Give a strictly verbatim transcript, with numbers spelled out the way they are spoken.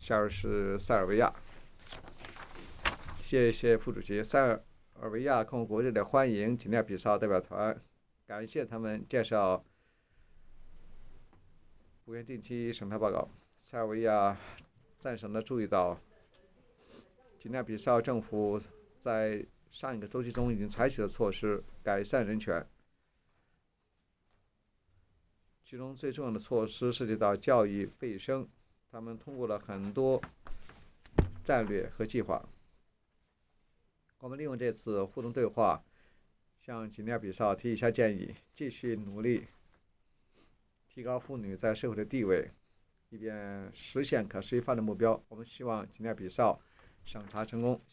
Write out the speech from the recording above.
下面是塞尔维亚。谢谢副主席。塞尔维亚共和国热烈欢迎几内亚比绍代表团，感谢他们介绍五月定期审查报告。塞尔维亚赞赏地注意到，几内亚比绍政府在上一个周期中已经采取了措施改善人权，其中最重要的措施涉及到教育、卫生，他们通过了很多战略和计划。我们利用这次互动对话，向几内亚比绍提一下建议，继续努力提高妇女在社会的地位，以便实现可持续发展目标。我们希望几内亚比绍审查成功。